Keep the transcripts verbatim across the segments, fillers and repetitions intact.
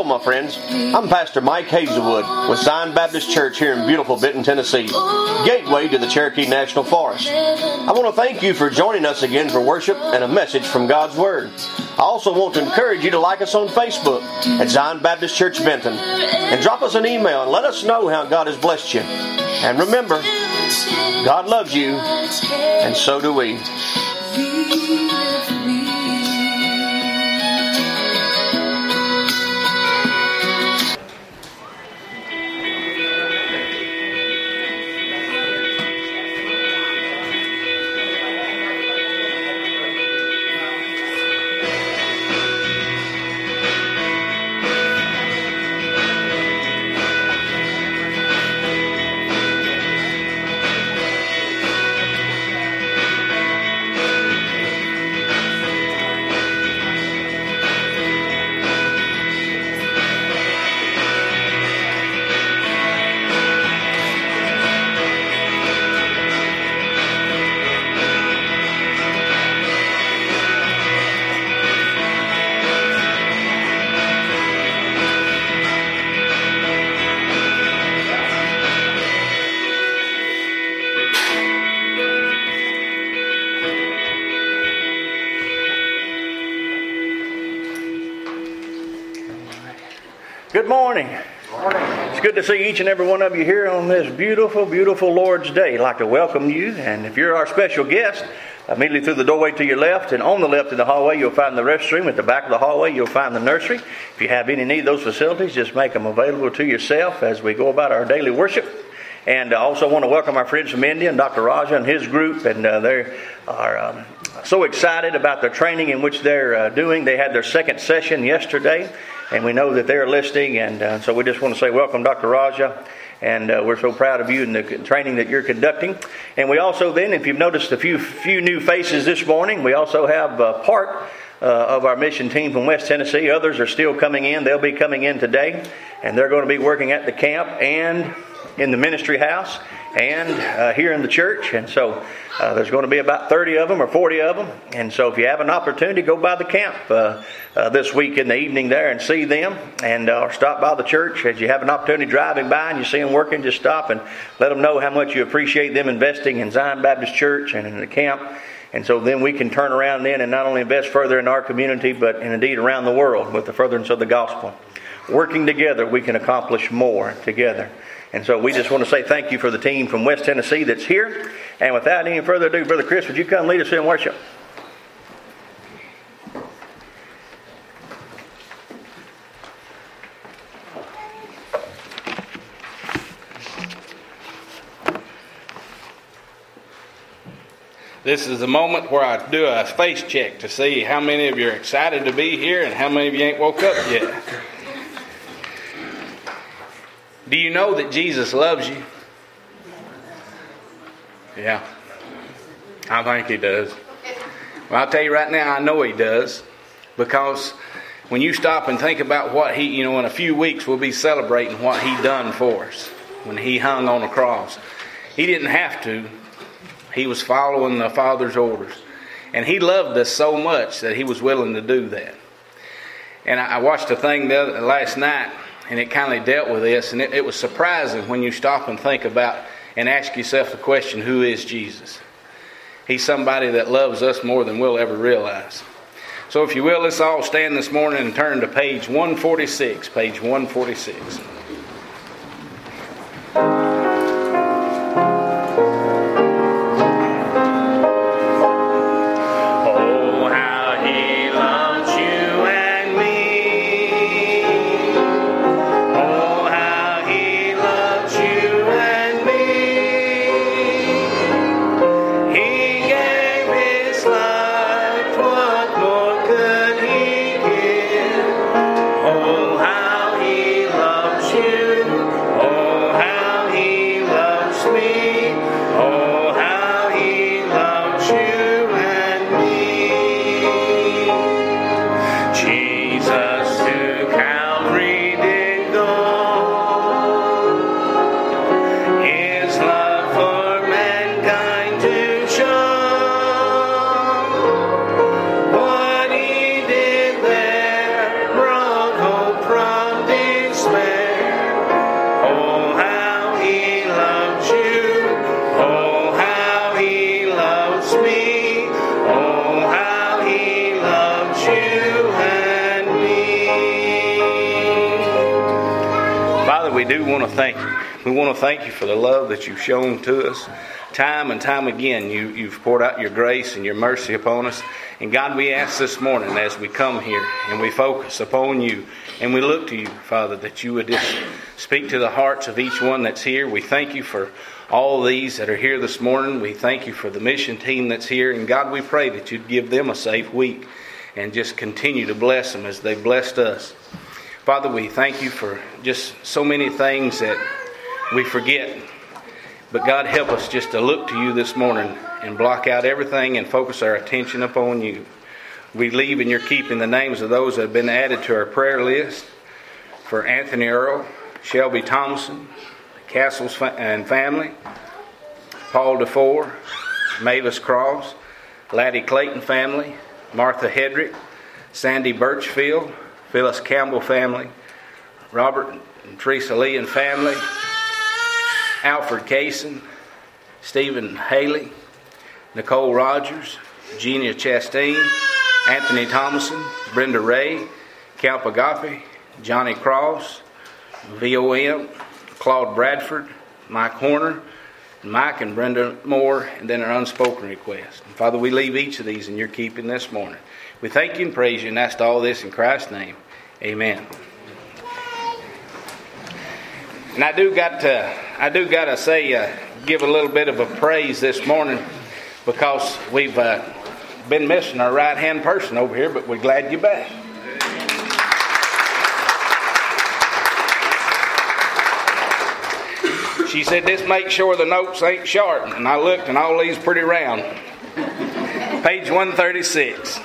my friends. I'm Pastor Mike Hazelwood with Zion Baptist Church here in beautiful Benton, Tennessee, gateway to the Cherokee National Forest. I want to thank you for joining us again for worship and a message from God's Word. I also want to encourage you to like us on Facebook at Zion Baptist Church Benton and drop us an email and let us know how God has blessed you. And remember, God loves you, and so do we. Good morning. Morning. It's good to see each and every one of you here on this beautiful, beautiful Lord's Day. I'd like to welcome you, and if you're our special guest, immediately through the doorway to your left, and on the left in the hallway, you'll find the restroom. At the back of the hallway, you'll find the nursery. If you have any need of those facilities, just make them available to yourself as we go about our daily worship. And I also want to welcome our friends from India and Doctor Raja and his group, and uh, they are um, so excited about the training in which they're uh, doing. They had their second session yesterday, and we know that they're listening, and uh, so we just want to say welcome, Doctor Raja, and uh, we're so proud of you and the training that you're conducting. And we also then, if you've noticed a few few new faces this morning, we also have uh, part uh, of our mission team from West Tennessee. Others are still coming in. They'll be coming in today, and they're going to be working at the camp and in the ministry house and uh, here in the church. And so uh, there's going to be about thirty of them or forty of them. And so if you have an opportunity, go by the camp uh, uh, this week in the evening there and see them, and uh, or stop by the church. As you have an opportunity driving by and you see them working, just stop and let them know how much you appreciate them investing in Zion Baptist Church and in the camp. And so then we can turn around then and not only invest further in our community, but and indeed around the world with the furtherance of the gospel. Working together, we can accomplish more together. And so we just want to say thank you for the team from West Tennessee that's here. And without any further ado, Brother Chris, would you come lead us in worship? This is the moment where I do a face check to see how many of you are excited to be here and how many of you ain't woke up yet. Do you know that Jesus loves you? Yeah, I think He does. Well, I'll tell you right now, I know He does, because when you stop and think about what He, you know, in a few weeks we'll be celebrating what He done for us when He hung on the cross. He didn't have to. He was following the Father's orders. And He loved us so much that He was willing to do that. And I watched a thing the other, last night, and it kind of dealt with this, and it, it was surprising when you stop and think about and ask yourself the question, who is Jesus? He's somebody that loves us more than we'll ever realize. So if you will, let's all stand this morning and turn to page one forty-six, page one forty-six. Oh, how He loves you. do want to thank you. We want to thank you for the love that you've shown to us. Time and time again, you, you've poured out your grace and your mercy upon us. And God, we ask this morning as we come here and we focus upon you and we look to you, Father, that you would just speak to the hearts of each one that's here. We thank you for all these that are here this morning. We thank you for the mission team that's here. And God, we pray that you'd give them a safe week and just continue to bless them as they've blessed us. Father, we thank you for just so many things that we forget. But God, help us just to look to you this morning and block out everything and focus our attention upon you. We leave in your keeping the names of those that have been added to our prayer list. For Anthony Earl, Shelby Thompson, Castles and family, Paul DeFore, Mavis Cross, Laddie Clayton family, Martha Hedrick, Sandy Birchfield, Phyllis Campbell family, Robert and Teresa Lee and family, Alfred Kaysen, Stephen Haley, Nicole Rogers, Genia Chastain, Anthony Thomason, Brenda Ray, Cal Pagapi, Johnny Cross, V O M, Claude Bradford, Mike Horner, Mike and Brenda Moore, and then our unspoken request. And Father, we leave each of these in your keeping this morning. We thank you and praise you and ask all this in Christ's name. Amen. And I do got to, I do got to say, uh, give a little bit of a praise this morning because we've uh, been missing our right-hand person over here, but we're glad you're back. She said, "This makes sure the notes ain't sharp." And I looked, and all these pretty round. Page one thirty-six.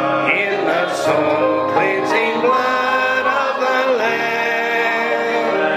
Cleansing blood of the Lamb.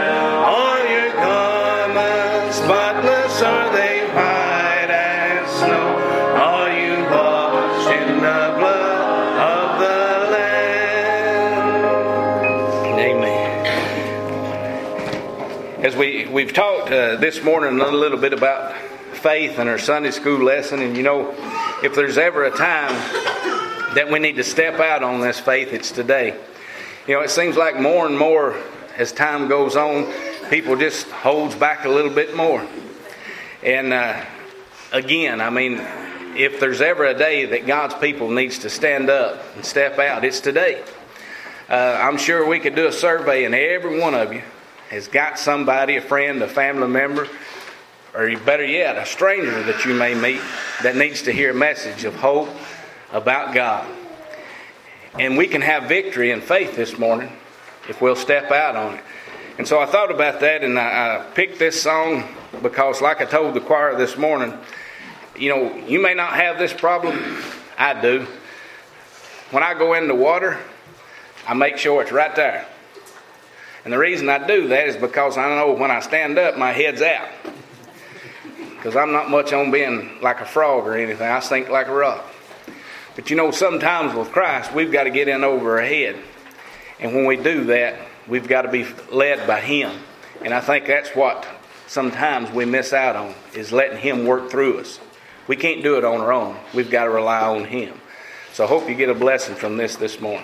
As we, we've talked uh, this morning a little bit about faith in our Sunday school lesson, and you know, if there's ever a time that we need to step out on this faith, it's today. You know, it seems like more and more as time goes on, people just holds back a little bit more. And uh, again, I mean, if there's ever a day that God's people needs to stand up and step out, it's today. Uh, I'm sure we could do a survey, and every one of you has got somebody, a friend, a family member, or better yet, a stranger that you may meet that needs to hear a message of hope about God. And we can have victory and faith this morning if we'll step out on it. And so I thought about that, and I, I picked this song because, like I told the choir this morning, you know, you may not have this problem. I do. When I go in the water, I make sure it's right there. And the reason I do that is because I know when I stand up, my head's out. Because I'm not much on being like a frog or anything. I sink like a rock. But you know, sometimes with Christ, we've got to get in over our head. And when we do that, we've got to be led by Him. And I think that's what sometimes we miss out on, is letting Him work through us. We can't do it on our own. We've got to rely on Him. So I hope you get a blessing from this this morning.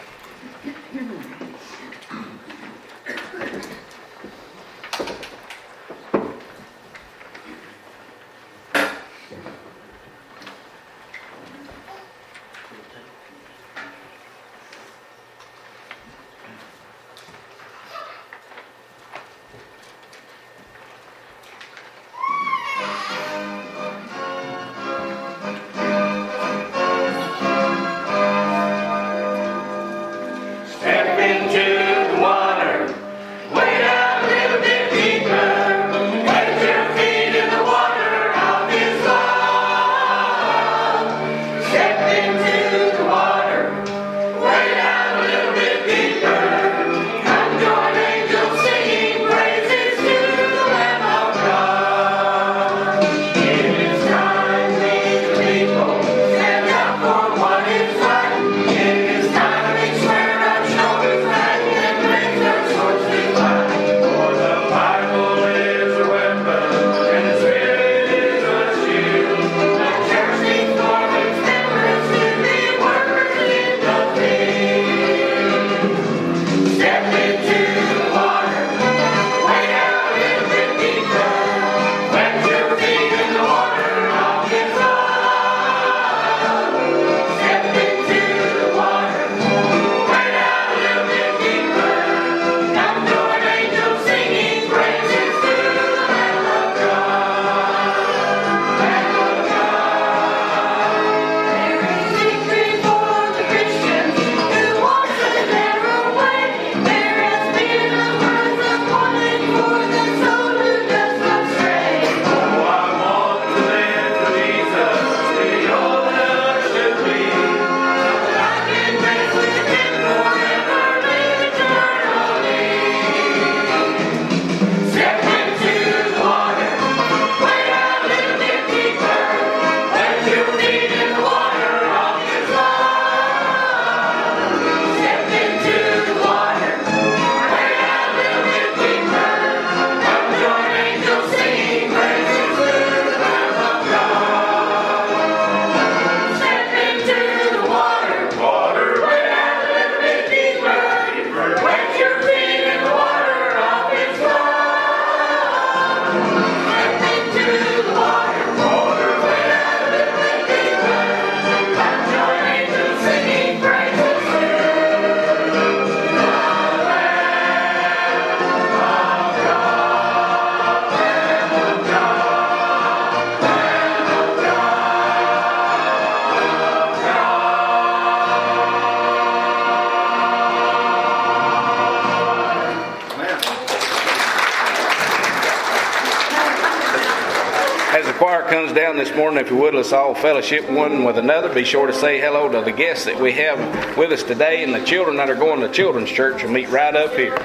Comes down this morning, if you would, let's all fellowship one with another. Be sure to say hello to the guests that we have with us today, and the children that are going to children's church will meet right up here.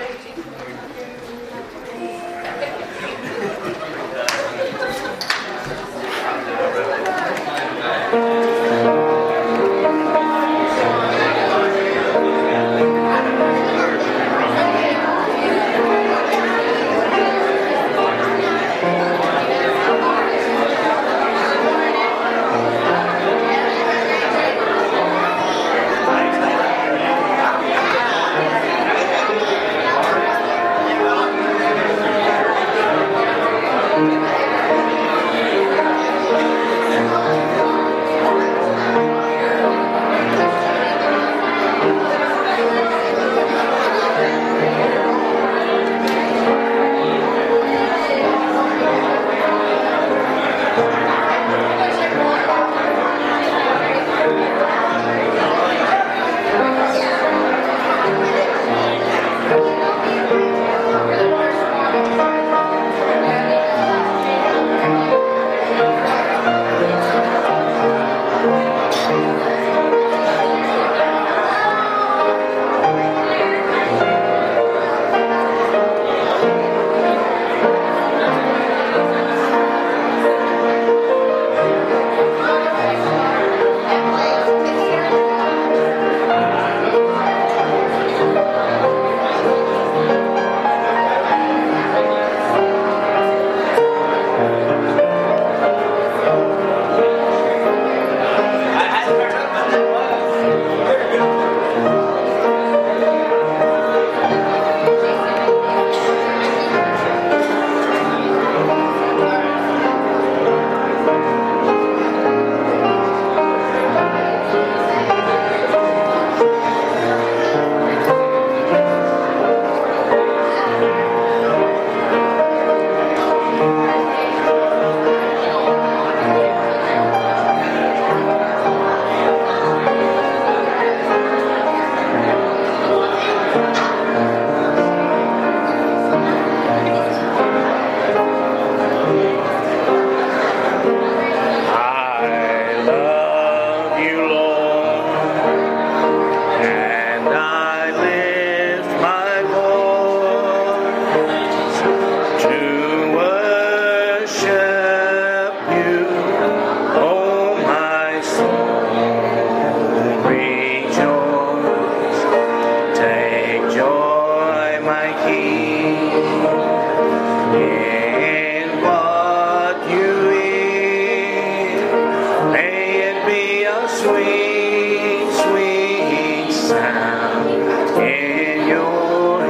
sound in your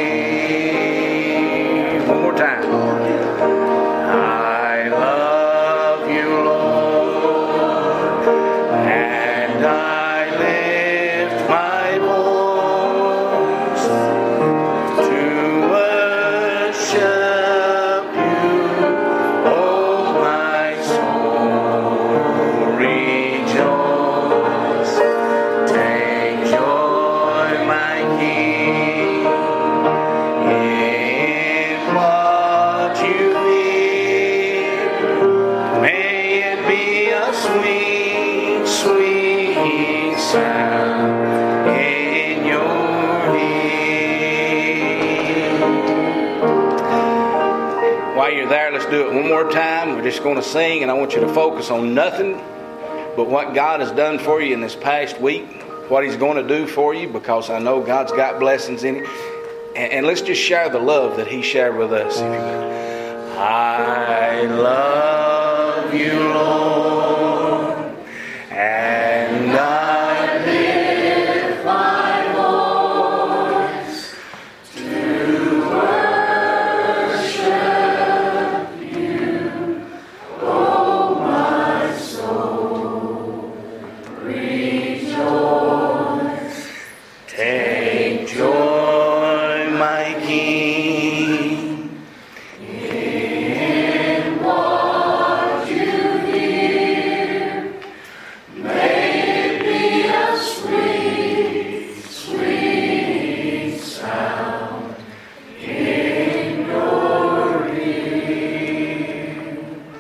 ear. One more time. I love you, Lord, and I lift my voice to worship you, oh my soul, rejoice. Take joy, my King, in what you hear. May it be a sweet, sweet sound in your ear. While you're there, let's do it one more time. We're just going to sing, and I want you to focus on nothing but what God has done for you in this past week, what He's going to do for you, because I know God's got blessings in it. And, and let's just share the love that He shared with us, if you will. I love you, Lord, and I lift my voice to worship you, oh my soul, rejoice. Take joy, my King, in what you hear. May it be a sweet, sweet sound in your ear.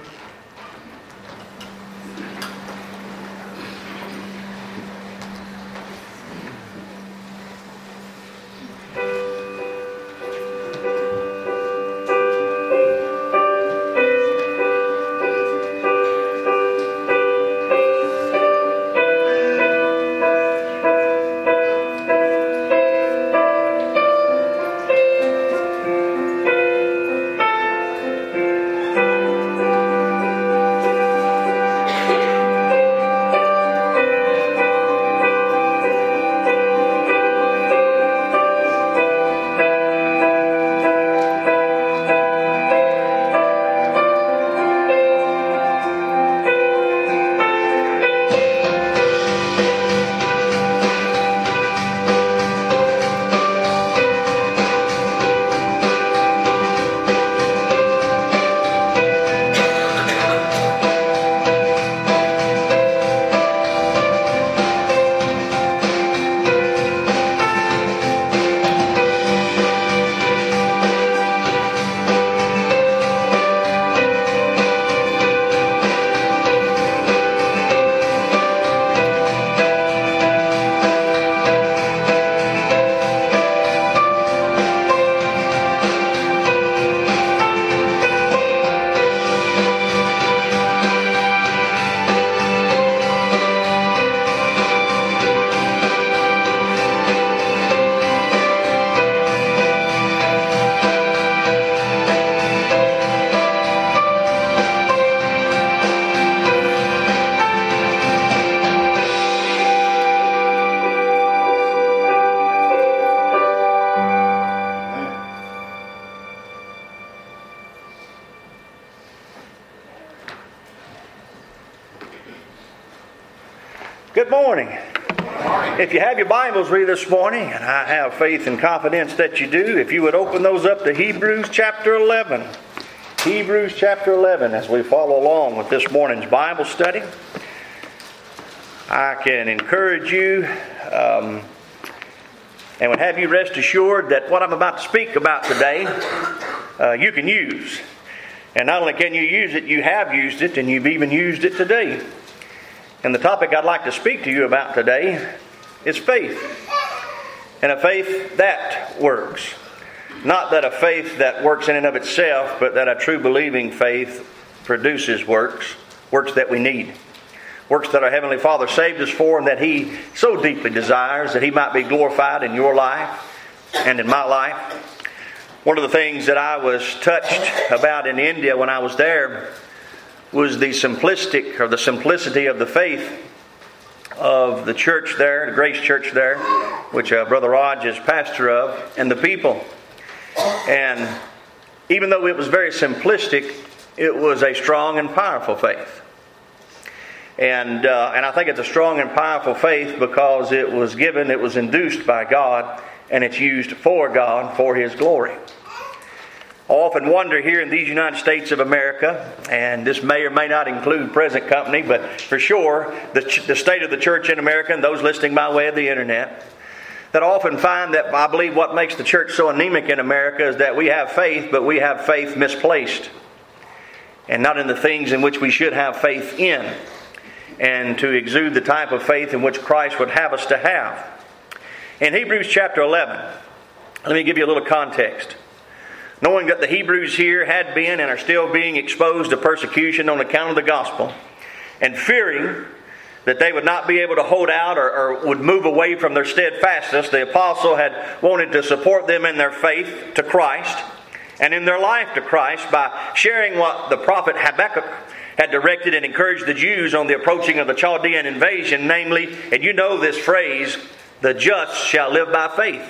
Good morning. If you have your Bibles with you this morning, and I have faith and confidence that you do, if you would open those up to Hebrews chapter eleven. Hebrews chapter eleven, as we follow along with this morning's Bible study. I can encourage you um, and would have you rest assured that what I'm about to speak about today, uh, you can use. And not only can you use it, you have used it, and you've even used it today. And the topic I'd like to speak to you about today is faith. And a faith that works. Not that a faith that works in and of itself, but that a true believing faith produces works. Works that we need. Works that our Heavenly Father saved us for, and that He so deeply desires that He might be glorified in your life and in my life. One of the things that I was touched about in India when I was there was the simplistic or the simplicity of the faith of the church there, the Grace Church there, which uh, Brother Raj is pastor of, and the people. And even though it was very simplistic, it was a strong and powerful faith. And uh, and I think it's a strong and powerful faith because it was given, it was induced by God, and it's used for God, for His glory. I often wonder here in these United States of America, and this may or may not include present company, but for sure, the, the state of the church in America and those listening by way of the internet, that I often find that I believe what makes the church so anemic in America is that we have faith, but we have faith misplaced, and not in the things in which we should have faith in, and to exude the type of faith in which Christ would have us to have. In Hebrews chapter eleven, let me give you a little context. Knowing that the Hebrews here had been and are still being exposed to persecution on account of the gospel, and fearing that they would not be able to hold out or, or would move away from their steadfastness, the apostle had wanted to support them in their faith to Christ and in their life to Christ by sharing what the prophet Habakkuk had directed and encouraged the Jews on the approaching of the Chaldean invasion, namely, and you know this phrase, the just shall live by faith.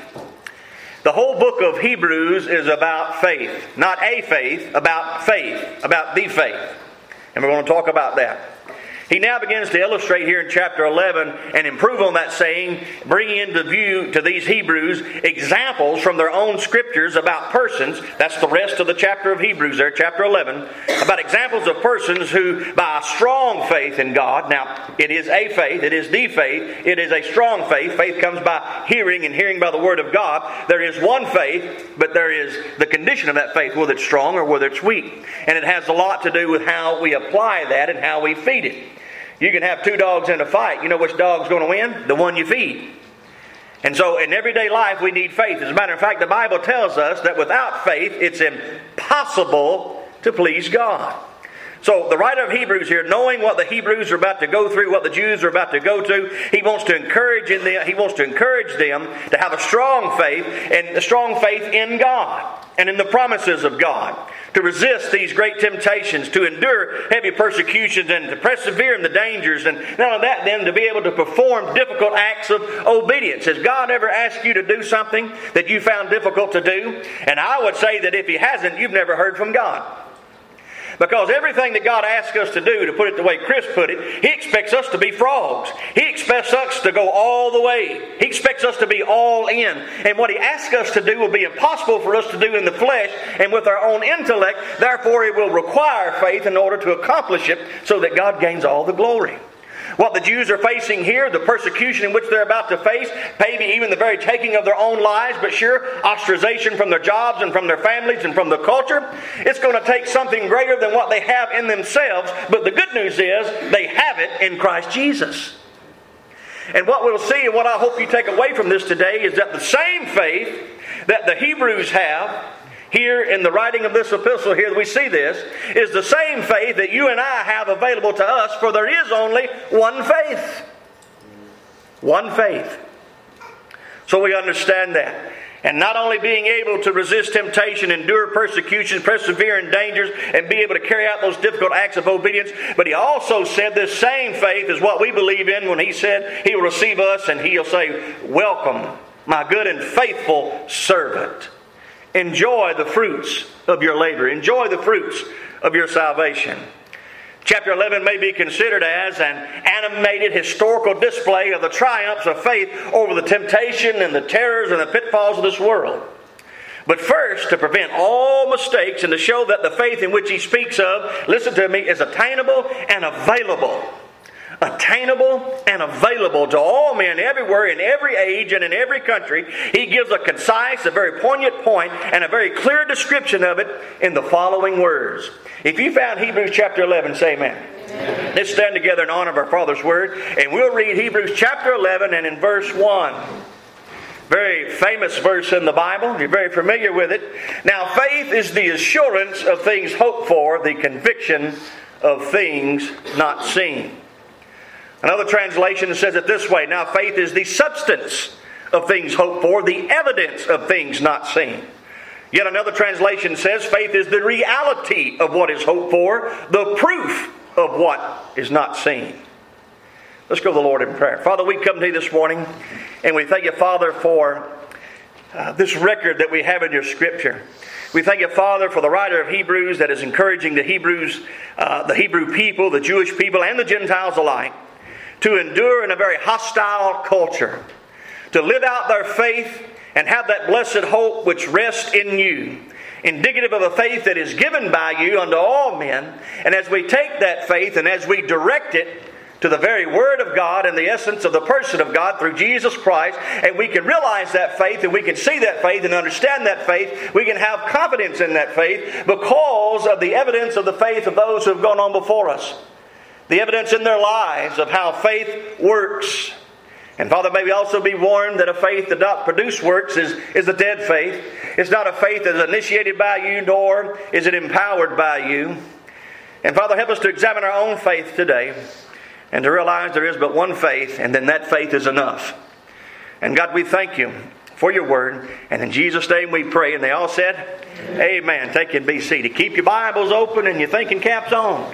The whole book of Hebrews is about faith. Not a faith, about faith. About the faith. And we're going to talk about that. He now begins to illustrate here in chapter eleven and improve on that saying, bringing into view to these Hebrews examples from their own scriptures about persons. That's the rest of the chapter of Hebrews there, chapter eleven. About examples of persons who, by a strong faith in God, now it is a faith, it is the faith, it is a strong faith. Faith comes by hearing and hearing by the Word of God. There is one faith, but there is the condition of that faith, whether it's strong or whether it's weak. And it has a lot to do with how we apply that and how we feed it. You can have two dogs in a fight. You know which dog's going to win? The one you feed. And so in everyday life we need faith. As a matter of fact, the Bible tells us that without faith it's impossible to please God. So the writer of Hebrews here, knowing what the Hebrews are about to go through, what the Jews are about to go to, he wants to encourage in them, he wants to encourage them to have a strong faith, and a strong faith in God and in the promises of God, to resist these great temptations, to endure heavy persecutions, and to persevere in the dangers, and not only that, then to be able to perform difficult acts of obedience. Has God ever asked you to do something that you found difficult to do? And I would say that if He hasn't, you've never heard from God. Because everything that God asks us to do, to put it the way Chris put it, He expects us to be frogs. He expects us to go all the way. He expects us to be all in. And what He asks us to do will be impossible for us to do in the flesh and with our own intellect. Therefore, it will require faith in order to accomplish it so that God gains all the glory. What the Jews are facing here, the persecution in which they're about to face, maybe even the very taking of their own lives, but sure, ostracization from their jobs and from their families and from the culture, it's going to take something greater than what they have in themselves. But the good news is they have it in Christ Jesus. And what we'll see, and what I hope you take away from this today, is that the same faith that the Hebrews have here in the writing of this epistle here, we see this, is the same faith that you and I have available to us, for there is only one faith. One faith. So we understand that. And not only being able to resist temptation, endure persecution, persevere in dangers, and be able to carry out those difficult acts of obedience, but he also said this same faith is what we believe in when he said He will receive us and He'll say, "Welcome, my good and faithful servant. Enjoy the fruits of your labor. Enjoy the fruits of your salvation." Chapter eleven may be considered as an animated historical display of the triumphs of faith over the temptation and the terrors and the pitfalls of this world. But first, to prevent all mistakes and to show that the faith in which he speaks of, listen to me, is attainable and available. Attainable and available to all men everywhere, in every age and in every country. He gives a concise, a very poignant point, and a very clear description of it in the following words. If you found Hebrews chapter eleven, say amen. Amen. Let's stand together in honor of our Father's Word, and we'll read Hebrews chapter eleven and in verse one. Very famous verse in the Bible. You're very familiar with it. Now, faith is the assurance of things hoped for, the conviction of things not seen. Another translation says it this way. Now faith is the substance of things hoped for, the evidence of things not seen. Yet another translation says faith is the reality of what is hoped for, the proof of what is not seen. Let's go to the Lord in prayer. Father, we come to you this morning, and we thank you, Father, for uh, this record that we have in your Scripture. We thank you, Father, for the writer of Hebrews that is encouraging the Hebrews, uh, the Hebrew people, the Jewish people, and the Gentiles alike to endure in a very hostile culture, to live out their faith and have that blessed hope which rests in you, indicative of a faith that is given by you unto all men. And as we take that faith and as we direct it to the very Word of God and the essence of the person of God through Jesus Christ, and we can realize that faith, and we can see that faith and understand that faith, we can have confidence in that faith because of the evidence of the faith of those who have gone on before us. The evidence in their lives of how faith works. And Father, may we also be warned that a faith that doth produce works is, is a dead faith. It's not a faith that is initiated by you, nor is it empowered by you. And Father, help us to examine our own faith today, and to realize there is but one faith, and then that faith is enough. And God, we thank you for your word. And in Jesus' name we pray. And they all said, Amen. Amen. Take and be seated. Keep your Bibles open and your thinking caps on.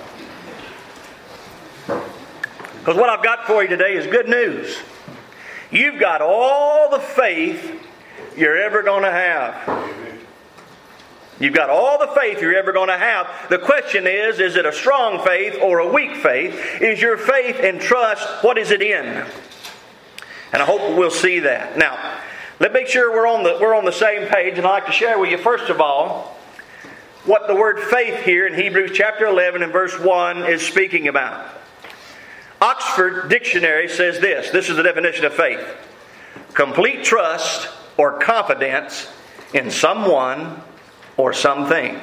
Because what I've got for you today is good news. You've got all the faith you're ever going to have. You've got all the faith you're ever going to have. The question is, is it a strong faith or a weak faith? Is your faith and trust, what is it in? And I hope we'll see that. Now, let's make sure we're on the we're on the same page. And I'd like to share with you, first of all, what the word faith here in Hebrews chapter eleven and verse one is speaking about. Oxford Dictionary says this. This is the definition of faith. Complete trust or confidence in someone or something.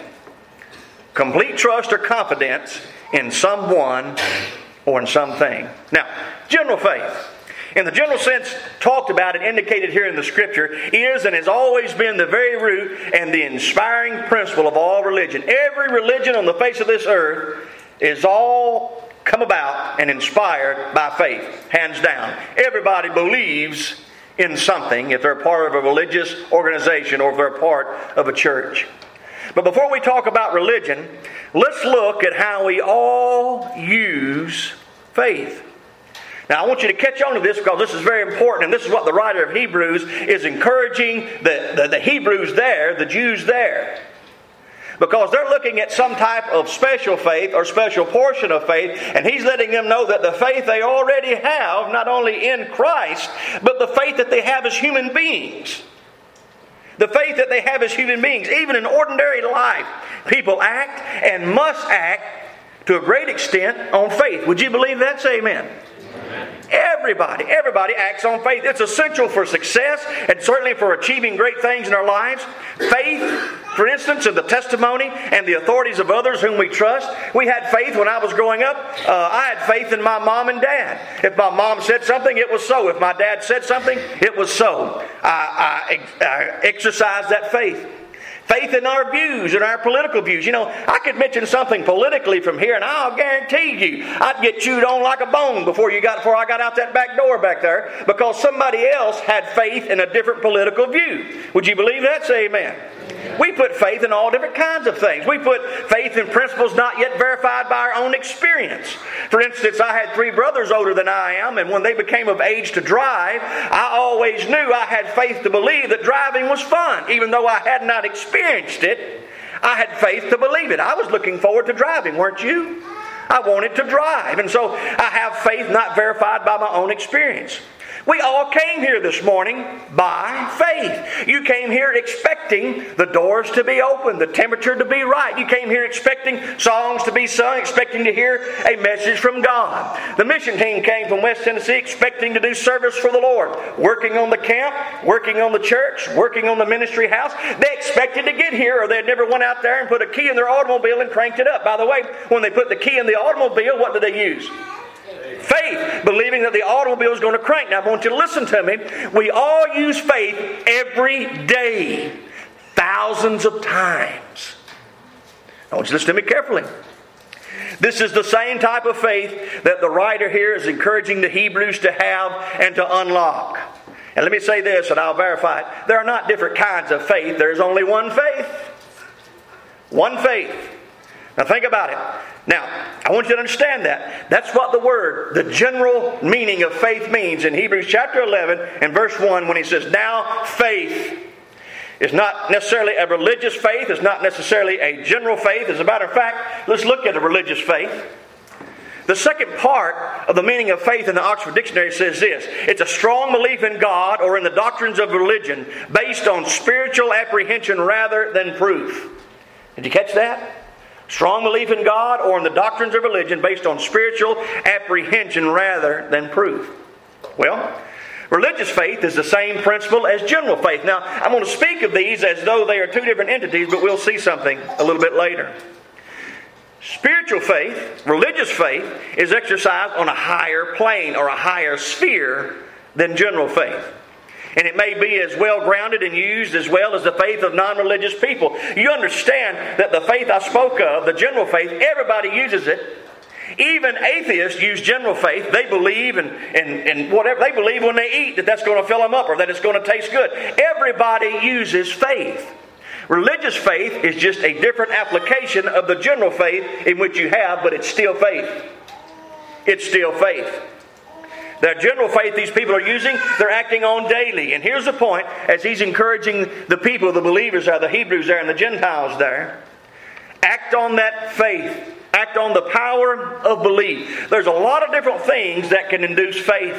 Complete trust or confidence in someone or in something. Now, general faith, in the general sense talked about and indicated here in the Scripture, is and has always been the very root and the inspiring principle of all religion. Every religion on the face of this earth is all come about and inspired by faith, hands down. Everybody believes in something if they're part of a religious organization or if they're part of a church. But before we talk about religion, let's look at how we all use faith. Now I want you to catch on to this because this is very important, and this is what the writer of Hebrews is encouraging the, the, the Hebrews there, the Jews there. Because they're looking at some type of special faith or special portion of faith, and he's letting them know that the faith they already have, not only in Christ, but the faith that they have as human beings. The faith that they have as human beings. Even in ordinary life, people act and must act to a great extent on faith. Would you believe that? Say amen. Everybody, everybody acts on faith. It's essential for success and certainly for achieving great things in our lives. Faith, for instance, in the testimony and the authorities of others whom we trust. We had faith when I was growing up. Uh, I had faith in my mom and dad. If my mom said something, it was so. If my dad said something, it was so. I, I, I exercised that faith. Faith in our views, in our political views. You know, I could mention something politically from here, and I'll guarantee you, I'd get chewed on like a bone before you got before I got out that back door back there, because somebody else had faith in a different political view. Would you believe that? Say amen. We put faith in all different kinds of things. We put faith in principles not yet verified by our own experience. For instance, I had three brothers older than I am, and when they became of age to drive, I always knew I had faith to believe that driving was fun. Even though I had not experienced it, I had faith to believe it. I was looking forward to driving, weren't you? I wanted to drive, and so I have faith not verified by my own experience. We all came here this morning by faith. You came here expecting the doors to be open, the temperature to be right. You came here expecting songs to be sung, expecting to hear a message from God. The mission team came from West Tennessee expecting to do service for the Lord, working on the camp, working on the church, working on the ministry house. They expected to get here, or they never went out there and put a key in their automobile and cranked it up. By the way, when they put the key in the automobile, what did they use? Faith, believing that the automobile is going to crank. Now I want you to listen to me. We all use faith every day, thousands of times. I want you to listen to me carefully. This is the same type of faith that the writer here is encouraging the Hebrews to have and to unlock. And let me say this, and I'll verify it. There are not different kinds of faith. There's only one faith. One faith. Now think about it. Now, I want you to understand that. That's what the word, the general meaning of faith means in Hebrews chapter eleven and verse one when he says, now faith. It's not necessarily a religious faith. It's not necessarily a general faith. As a matter of fact, let's look at a religious faith. The second part of the meaning of faith in the Oxford Dictionary says this. It's a strong belief in God or in the doctrines of religion based on spiritual apprehension rather than proof. Did you catch that? Strong belief in God or in the doctrines of religion based on spiritual apprehension rather than proof. Well, religious faith is the same principle as general faith. Now, I'm going to speak of these as though they are two different entities, but we'll see something a little bit later. Spiritual faith, religious faith, is exercised on a higher plane or a higher sphere than general faith. And it may be as well grounded and used as well as the faith of non-religious people. You understand that the faith I spoke of, the general faith, everybody uses it. Even atheists use general faith. They believe in, in, in whatever they believe when they eat that that's going to fill them up or that it's going to taste good. Everybody uses faith. Religious faith is just a different application of the general faith in which you have, but it's still faith. It's still faith. The general faith these people are using, they're acting on daily. And here's the point, as he's encouraging the people, the believers there, the Hebrews there, and the Gentiles there. Act on that faith. Act on the power of belief. There's a lot of different things that can induce faith.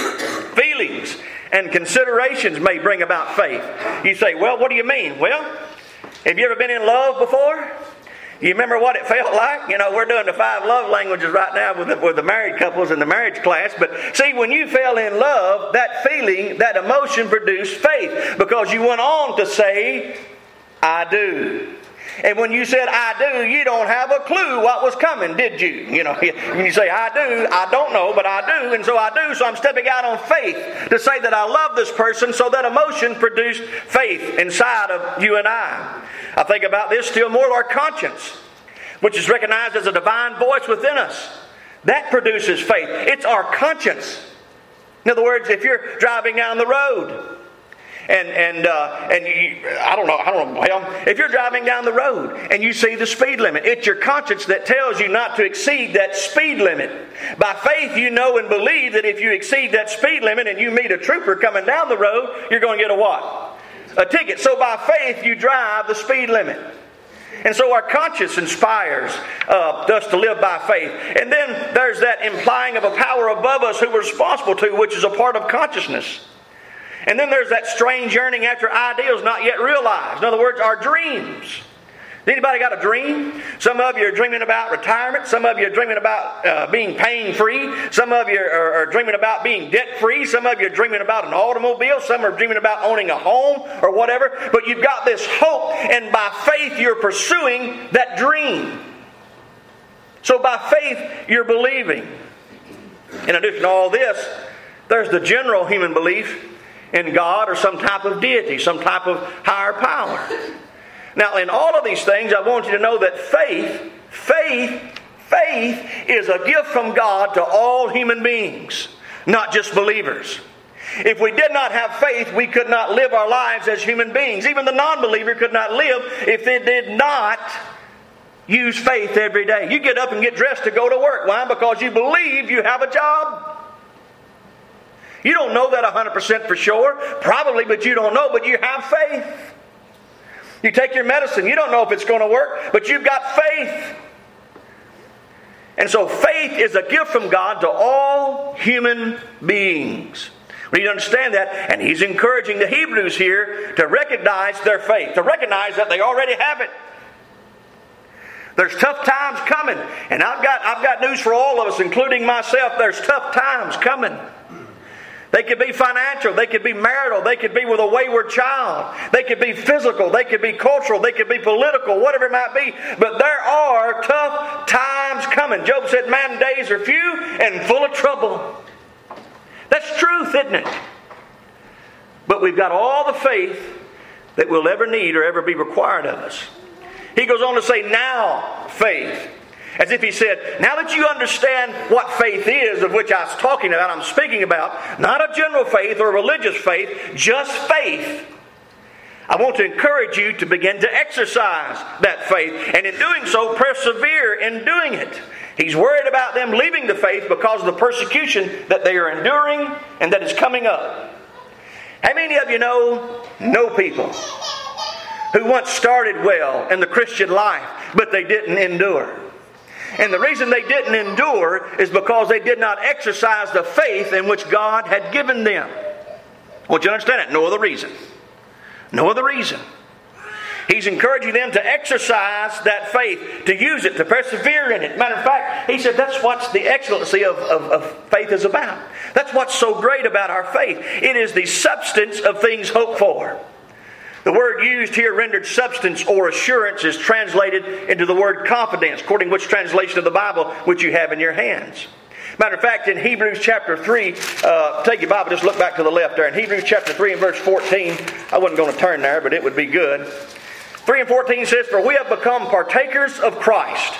Feelings and considerations may bring about faith. You say, well, what do you mean? Well, have you ever been in love before? You remember what it felt like? You know, we're doing the five love languages right now with the, with the married couples in the marriage class. But see, when you fell in love, that feeling, that emotion produced faith. Because you went on to say, I do. And when you said, I do, you don't have a clue what was coming, did you? You know, when you say, I do, I don't know, but I do, and so I do. So I'm stepping out on faith to say that I love this person, so that emotion produced faith inside of you and I. I think about this still more, our conscience, which is recognized as a divine voice within us. That produces faith. It's our conscience. In other words, if you're driving down the road, And and uh, and you, I don't know, I don't know. Well, if you're driving down the road and you see the speed limit, it's your conscience that tells you not to exceed that speed limit. By faith, you know and believe that if you exceed that speed limit and you meet a trooper coming down the road, you're going to get a what? A ticket. So by faith, you drive the speed limit. And so our conscience inspires uh, us to live by faith. And then there's that implying of a power above us who we're responsible to, which is a part of consciousness. And then there's that strange yearning after ideals not yet realized. In other words, our dreams. Anybody got a dream? Some of you are dreaming about retirement. Some of you are dreaming about uh, being pain-free. Some of you are, are dreaming about being debt-free. Some of you are dreaming about an automobile. Some are dreaming about owning a home or whatever. But you've got this hope, and by faith you're pursuing that dream. So by faith you're believing. In addition to all this, there's the general human belief in God or some type of deity, some type of higher power. Now, in all of these things, I want you to know that faith, faith, faith is a gift from God to all human beings, not just believers. If we did not have faith, we could not live our lives as human beings. Even the non-believer could not live if they did not use faith every day. You get up and get dressed to go to work. Why? Because you believe you have a job. You don't know that one hundred percent for sure. Probably, but you don't know. But you have faith. You take your medicine. You don't know if it's going to work. But you've got faith. And so faith is a gift from God to all human beings. We need to understand that. And he's encouraging the Hebrews here to recognize their faith. To recognize that they already have it. There's tough times coming. And I've got, I've got news for all of us, including myself. There's tough times coming. They could be financial. They could be marital. They could be with a wayward child. They could be physical. They could be cultural. They could be political, whatever it might be. But there are tough times coming. Job said, man's days are few and full of trouble. That's truth, isn't it? But we've got all the faith that we'll ever need or ever be required of us. He goes on to say, now faith. As if he said, now that you understand what faith is, of which I was talking about, I'm speaking about, not a general faith or a religious faith, just faith. I want to encourage you to begin to exercise that faith, and in doing so, persevere in doing it. He's worried about them leaving the faith because of the persecution that they are enduring and that is coming up. How many of you know, know people who once started well in the Christian life, but they didn't endure? And the reason they didn't endure is because they did not exercise the faith in which God had given them. I want you to understand that. No other reason. No other reason. He's encouraging them to exercise that faith, to use it, to persevere in it. Matter of fact, he said that's what the excellency of, of, of faith is about. That's what's so great about our faith. It is the substance of things hoped for. The word used here, rendered substance or assurance, is translated into the word confidence, according to which translation of the Bible which you have in your hands. Matter of fact, in Hebrews chapter three, uh, take your Bible, just look back to the left there. In Hebrews chapter three and verse fourteen, I wasn't going to turn there, but it would be good. three and fourteen says, "For we have become partakers of Christ,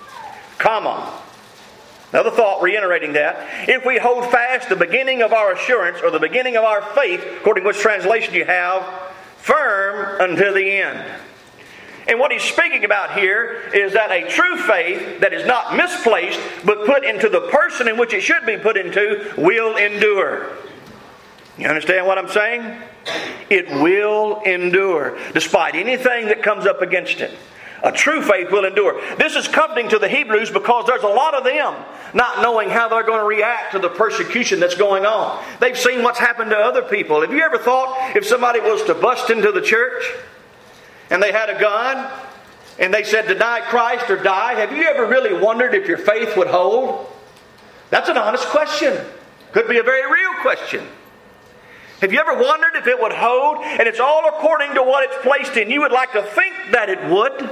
comma." Another thought reiterating that. "If we hold fast the beginning of our assurance," or the beginning of our faith, according to which translation you have, "firm unto the end." And what he's speaking about here is that a true faith that is not misplaced, but put into the person in which it should be put into, will endure. You understand what I'm saying? It will endure, despite anything that comes up against it. A true faith will endure. This is comforting to the Hebrews because there's a lot of them not knowing how they're going to react to the persecution that's going on. They've seen what's happened to other people. Have you ever thought if somebody was to bust into the church and they had a gun and they said deny Christ or die, have you ever really wondered if your faith would hold? That's an honest question. Could be a very real question. Have you ever wondered if it would hold? And it's all according to what it's placed in. You would like to think that it would.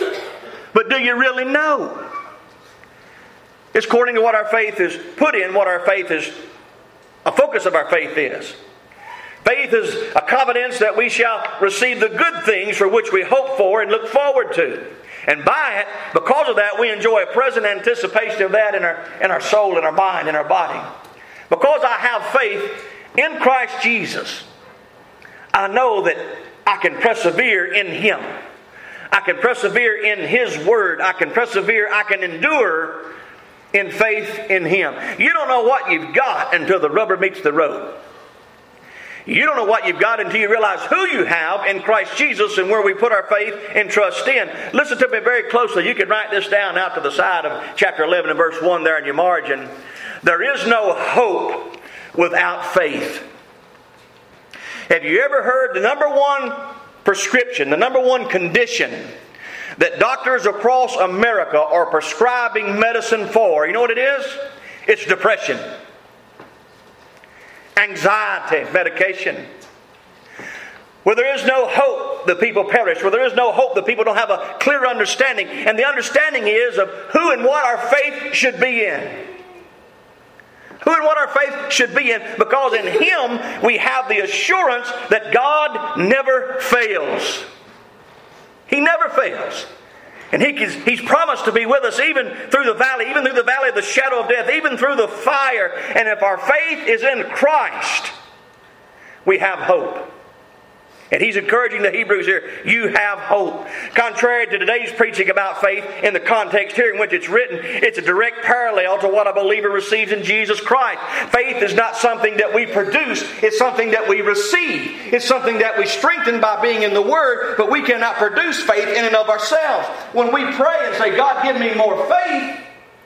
But do you really know? It's according to what our faith is put in, what our faith is, a focus of our faith is. Faith is a confidence that we shall receive the good things for which we hope for and look forward to. And by it, because of that, we enjoy a present anticipation of that in our, in our soul, in our mind, in our body. Because I have faith in Christ Jesus, I know that I can persevere in Him. I can persevere in His Word. I can persevere, I can endure in faith in Him. You don't know what you've got until the rubber meets the road. You don't know what you've got until you realize who you have in Christ Jesus and where we put our faith and trust in. Listen to me very closely. You can write this down out to the side of chapter eleven and verse one there in your margin. There is no hope without faith. Have you ever heard the number one prescription, the number one condition that doctors across America are prescribing medicine for? You know what it is? It's depression. Anxiety medication. Where there is no hope, the people perish. Where there is no hope, the people don't have a clear understanding. And the understanding is of who and what our faith should be in. Who and what our faith should be in. Because in Him we have the assurance that God never fails. He never fails. And he, He's promised to be with us even through the valley, even through the valley of the shadow of death, even through the fire. And if our faith is in Christ, we have hope. And he's encouraging the Hebrews here, you have hope. Contrary to today's preaching about faith, in the context here in which it's written, it's a direct parallel to what a believer receives in Jesus Christ. Faith is not something that we produce, it's something that we receive. It's something that we strengthen by being in the Word, but we cannot produce faith in and of ourselves. When we pray and say, God, give me more faith,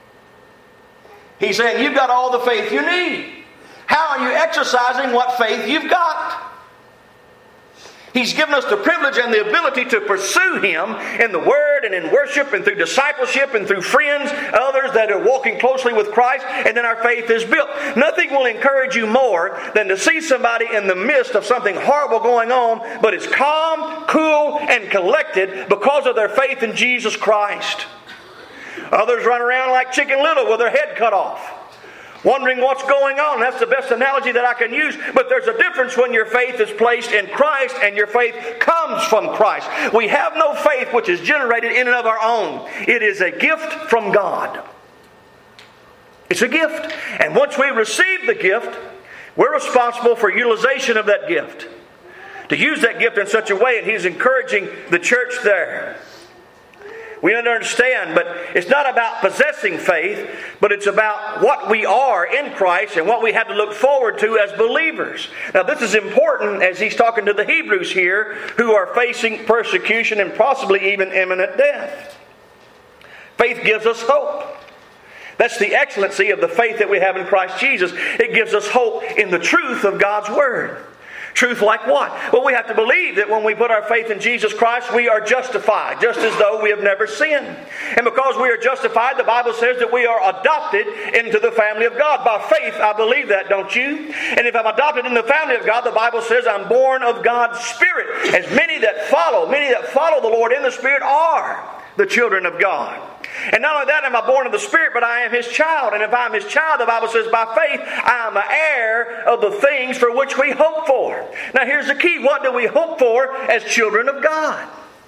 He's saying, you've got all the faith you need. How are you exercising what faith you've got? He's given us the privilege and the ability to pursue Him in the Word and in worship and through discipleship and through friends, others that are walking closely with Christ, and then our faith is built. Nothing will encourage you more than to see somebody in the midst of something horrible going on, but is calm, cool, and collected because of their faith in Jesus Christ. Others run around like Chicken Little with their head cut off, wondering what's going on. That's the best analogy that I can use. But there's a difference when your faith is placed in Christ and your faith comes from Christ. We have no faith which is generated in and of our own. It is a gift from God. It's a gift. And once we receive the gift, we're responsible for utilization of that gift. to use that gift in such a way, and he's encouraging the church there. We understand, but it's not about possessing faith, but it's about what we are in Christ and what we have to look forward to as believers. Now, this is important as he's talking to the Hebrews here who are facing persecution and possibly even imminent death. Faith gives us hope. That's the excellency of the faith that we have in Christ Jesus. It gives us hope in the truth of God's Word. Truth like what? Well, we have to believe that when we put our faith in Jesus Christ, we are justified, just as though we have never sinned. And because we are justified, the Bible says that we are adopted into the family of God. By faith, I believe that, don't you? And if I'm adopted in the family of God, the Bible says I'm born of God's Spirit. As many that follow, many that follow the Lord in the Spirit are the children of God. And not only that am I born of the Spirit, but I am His child. And if I am His child, the Bible says by faith, I am an heir of the things for which we hope for. Now here's the key. What do we hope for as children of God?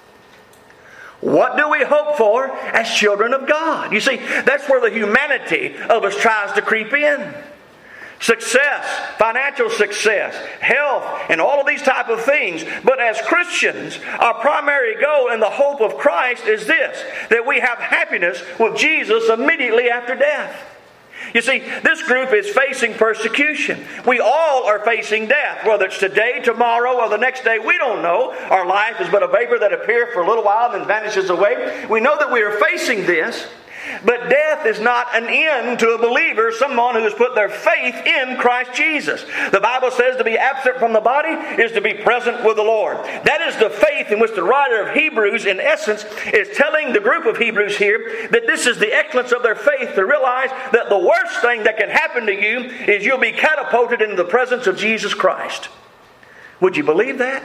What do we hope for as children of God? You see, that's where the humanity of us tries to creep in. Success, financial success, health, and all of these type of things. But as Christians, our primary goal and the hope of Christ is this, that we have happiness with Jesus immediately after death. You see, this group is facing persecution. We all are facing death, whether it's today, tomorrow, or the next day. We don't know. Our life is but a vapor that appears for a little while and then vanishes away. We know that we are facing this. But death is not an end to a believer, someone who has put their faith in Christ Jesus. The Bible says to be absent from the body is to be present with the Lord. That is the faith in which the writer of Hebrews, in essence, is telling the group of Hebrews here that this is the excellence of their faith, to realize that the worst thing that can happen to you is you'll be catapulted into the presence of Jesus Christ. Would you believe that?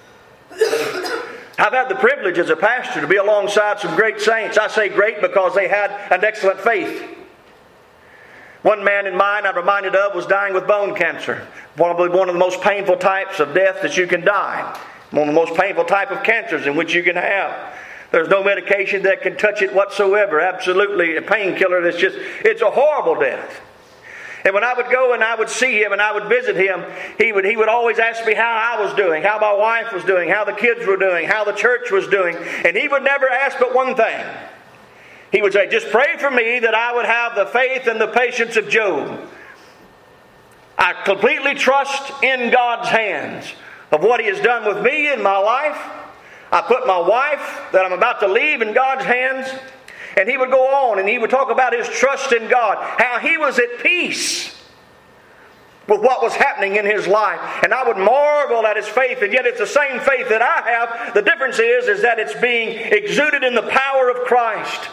I've had the privilege as a pastor to be alongside some great saints. I say great because they had an excellent faith. One man in mind I'm reminded of was dying with bone cancer. Probably one of the most painful types of death that you can die. One of the most painful type of cancers in which you can have. There's no medication that can touch it whatsoever. Absolutely a painkiller that's just, it's a horrible death. And when I would go and I would see him and I would visit him, he would he would always ask me how I was doing, how my wife was doing, how the kids were doing, how the church was doing. And he would never ask but one thing. He would say, just pray for me that I would have the faith and the patience of Job. I completely trust in God's hands of what He has done with me in my life. I put my wife that I'm about to leave in God's hands. And he would go on and he would talk about his trust in God, how he was at peace with what was happening in his life. And I would marvel at his faith, and yet it's the same faith that I have. The difference is, is that it's being exuded in the power of Christ.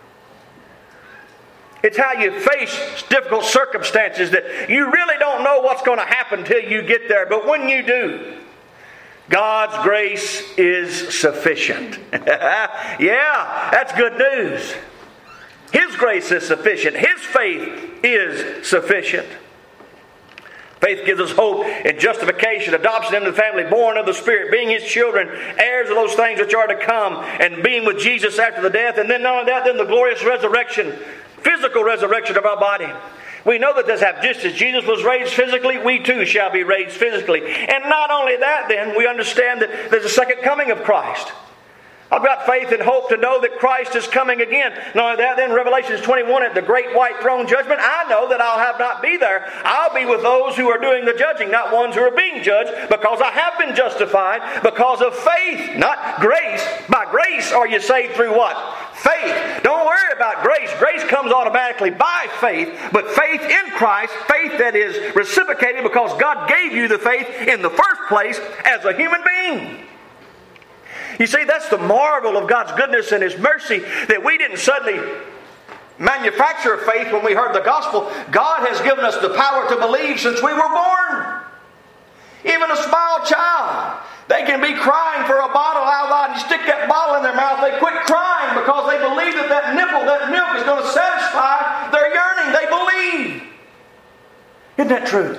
It's how you face difficult circumstances that you really don't know what's going to happen till you get there. But when you do, God's grace is sufficient. Yeah, that's good news. His grace is sufficient. His faith is sufficient. Faith gives us hope in justification, adoption into the family, born of the Spirit, being His children, heirs of those things which are to come, and being with Jesus after the death. And then not only that, then the glorious resurrection, physical resurrection of our body. We know that this happens. Just as Jesus was raised physically, we too shall be raised physically. And not only that, then, we understand that there's a second coming of Christ. I've got faith and hope to know that Christ is coming again. Not only that, then Revelation twenty-one at the great white throne judgment, I know that I'll have not be there. I'll be with those who are doing the judging, not ones who are being judged, because I have been justified because of faith, not grace. By grace are you saved through what? Faith. Don't worry about grace. Grace comes automatically by faith, but faith in Christ, faith that is reciprocated because God gave you the faith in the first place as a human being. You see, that's the marvel of God's goodness and His mercy, that we didn't suddenly manufacture faith when we heard the gospel. God has given us the power to believe since we were born. Even a small child, they can be crying for a bottle out loud, and you stick that bottle in their mouth, they quit crying because they believe that that nipple, that milk is going to satisfy their yearning. They believe. Isn't that true?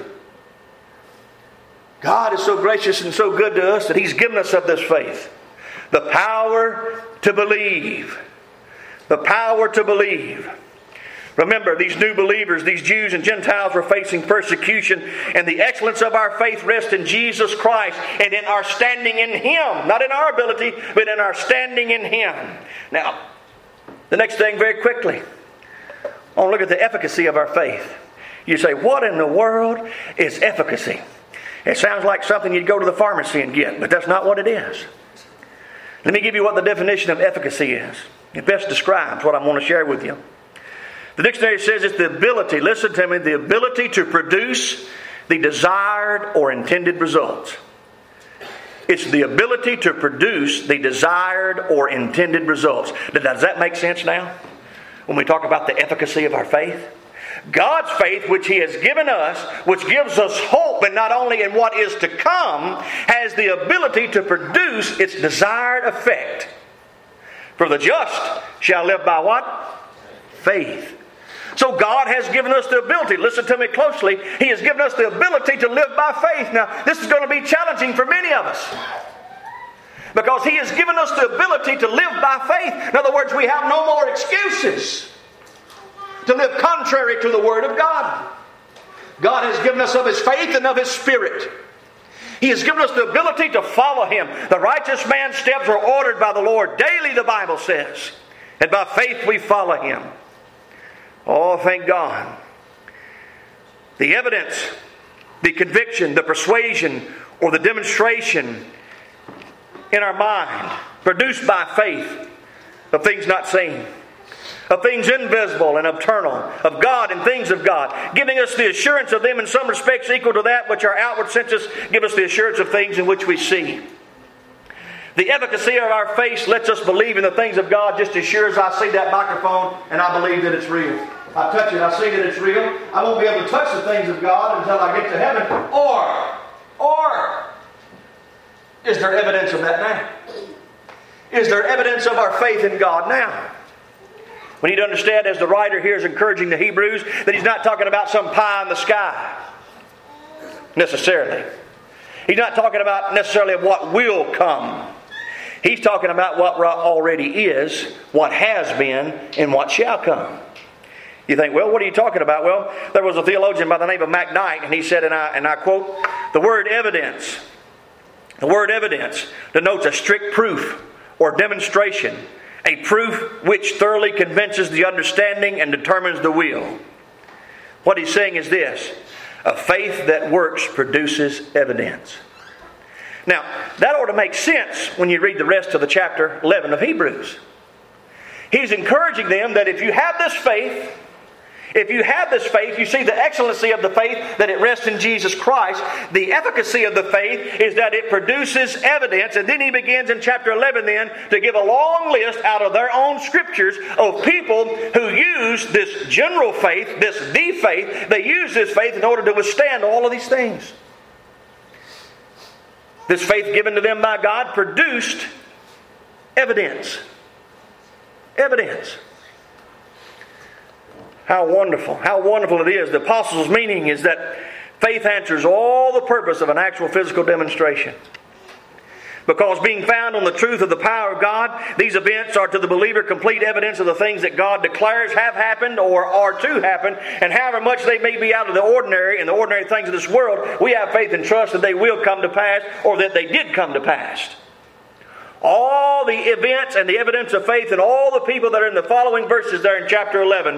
God is so gracious and so good to us that He's given us of this faith. The power to believe. The power to believe. Remember, these new believers, these Jews and Gentiles were facing persecution, and the excellence of our faith rests in Jesus Christ and in our standing in Him. Not in our ability, but in our standing in Him. Now, the next thing very quickly, I want to look at the efficacy of our faith. You say, what in the world is efficacy? It sounds like something you'd go to the pharmacy and get, but that's not what it is. Let me give you what the definition of efficacy is. It best describes what I want to share with you. The dictionary says it's the ability, listen to me, the ability to produce the desired or intended results. It's the ability to produce the desired or intended results. Does that make sense now? When we talk about the efficacy of our faith? God's faith, which He has given us, which gives us hope, and not only in what is to come, has the ability to produce its desired effect. For the just shall live by what? Faith. So God has given us the ability, listen to me closely, He has given us the ability to live by faith. Now, this is going to be challenging for many of us. Because He has given us the ability to live by faith. In other words, we have no more excuses to live contrary to the Word of God. God has given us of His faith and of His Spirit. He has given us the ability to follow Him. The righteous man's steps are ordered by the Lord daily, the Bible says. And by faith we follow Him. Oh, thank God. The evidence, the conviction, the persuasion, or the demonstration in our mind, produced by faith of things not seen, of things invisible and eternal, of God and things of God, giving us the assurance of them in some respects equal to that which our outward senses give us the assurance of things in which we see. The efficacy of our faith lets us believe in the things of God just as sure as I see that microphone and I believe that it's real. I touch it, I see that it's real. I won't be able to touch the things of God until I get to heaven. Or, or, is there evidence of that now? Is there evidence of our faith in God now? We need to understand, as the writer here is encouraging the Hebrews, that he's not talking about some pie in the sky, necessarily. He's not talking about necessarily what will come. He's talking about what already is, what has been, and what shall come. You think, well, what are you talking about? Well, there was a theologian by the name of MacKnight, and he said, and I, and I quote, the word evidence, the word evidence denotes a strict proof or demonstration, a proof which thoroughly convinces the understanding and determines the will. What he's saying is this: a faith that works produces evidence. Now, that ought to make sense when you read the rest of the chapter eleven of Hebrews. He's encouraging them that if you have this faith, if you have this faith, you see the excellency of the faith, that it rests in Jesus Christ. The efficacy of the faith is that it produces evidence. And then he begins in chapter eleven then to give a long list out of their own scriptures of people who use this general faith, this the faith. They use this faith in order to withstand all of these things. This faith given to them by God produced evidence. Evidence. How wonderful. How wonderful it is. The apostles' meaning is that faith answers all the purpose of an actual physical demonstration. Because being found on the truth of the power of God, these events are to the believer complete evidence of the things that God declares have happened or are to happen. And however much they may be out of the ordinary and the ordinary things of this world, we have faith and trust that they will come to pass, or that they did come to pass. All the events and the evidence of faith and all the people that are in the following verses there in chapter eleven,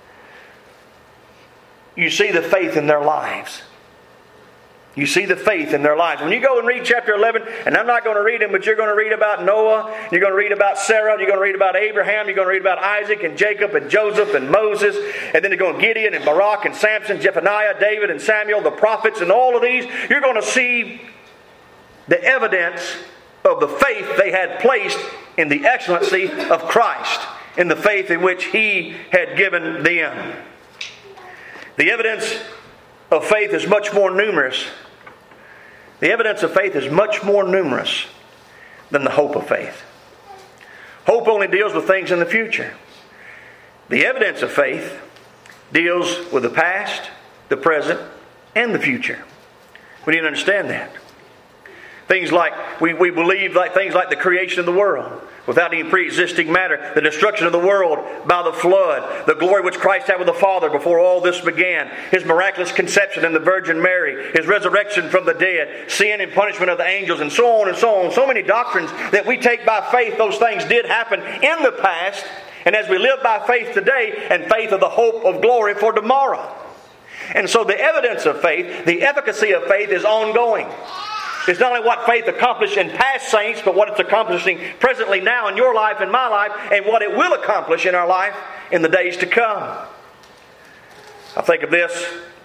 you see the faith in their lives. You see the faith in their lives. When you go and read chapter eleven, and I'm not going to read them, but you're going to read about Noah, you're going to read about Sarah, you're going to read about Abraham, you're going to read about Isaac and Jacob and Joseph and Moses, and then you're going to Gideon and Barak and Samson, Jephaniah, David and Samuel, the prophets, and all of these. You're going to see the evidence of the faith they had placed in the excellency of Christ, in the faith in which He had given them. The evidence of faith is much more numerous. The evidence of faith is much more numerous than the hope of faith. Hope only deals with things in the future. The evidence of faith deals with the past, the present, and the future. We need to understand that. Things like, we, we believe like things like the creation of the world without any pre-existing matter, the destruction of the world by the flood, the glory which Christ had with the Father before all this began, His miraculous conception in the Virgin Mary, His resurrection from the dead, sin and punishment of the angels, and so on and so on. So many doctrines that we take by faith. Those things did happen in the past, and as we live by faith today, and faith of the hope of glory for tomorrow. And so the evidence of faith, the efficacy of faith is ongoing. It's not only what faith accomplished in past saints, but what it's accomplishing presently now in your life and my life, and what it will accomplish in our life in the days to come. I think of this.